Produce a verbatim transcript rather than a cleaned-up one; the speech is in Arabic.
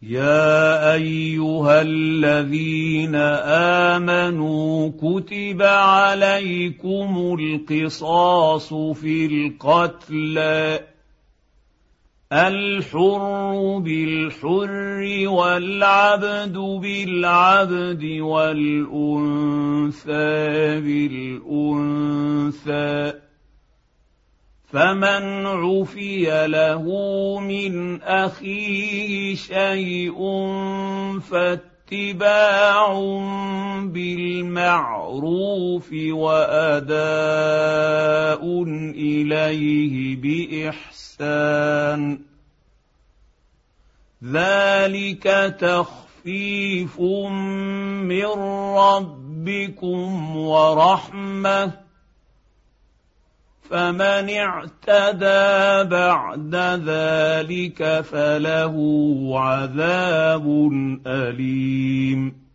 يا ايها الذين امنوا كتب عليكم القصاص في القتلى الحر بالحر والعبد بالعبد والانثى بالانثى فمن عفي له من اخيه شيء فاتباع بالمعروف واداء اليه باحسان ذلك تخفيف من ربكم ورحمه فمن اعتدى بعد ذلك فله عذاب أليم